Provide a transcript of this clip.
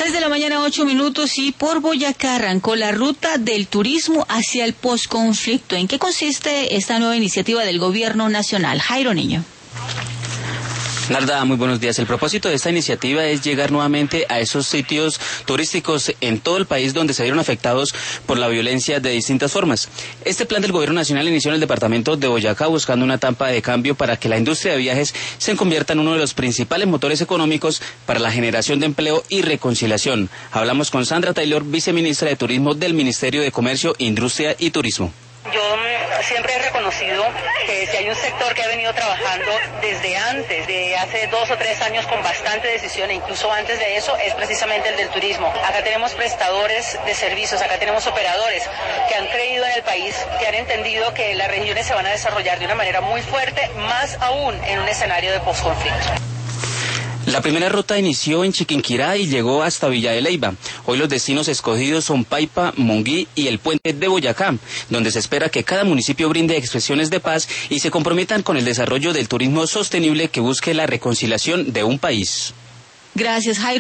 6 de la mañana, 8 minutos, y por Boyacá arrancó la ruta del turismo hacia el posconflicto. ¿En qué consiste esta nueva iniciativa del gobierno nacional? Jairo Niño. Narda, muy buenos días. El propósito de esta iniciativa es llegar nuevamente a esos sitios turísticos en todo el país donde se vieron afectados por la violencia de distintas formas. Este plan del gobierno nacional inició en el departamento de Boyacá buscando una etapa de cambio para que la industria de viajes se convierta en uno de los principales motores económicos para la generación de empleo y reconciliación. Hablamos con Sandra Taylor, viceministra de Turismo del Ministerio de Comercio, Industria y Turismo. Yo siempre he reconocido que si hay un sector que ha venido trabajando desde antes, de hace 2 o 3 años con bastante decisión, e incluso antes de eso, es precisamente el del turismo. Acá tenemos prestadores de servicios, acá tenemos operadores que han creído en el país, que han entendido que las regiones se van a desarrollar de una manera muy fuerte, más aún en un escenario de posconflicto. La primera ruta inició en Chiquinquirá y llegó hasta Villa de Leyva. Hoy los destinos escogidos son Paipa, Monguí y el Puente de Boyacá, donde se espera que cada municipio brinde expresiones de paz y se comprometan con el desarrollo del turismo sostenible que busque la reconciliación de un país. Gracias, Jairo.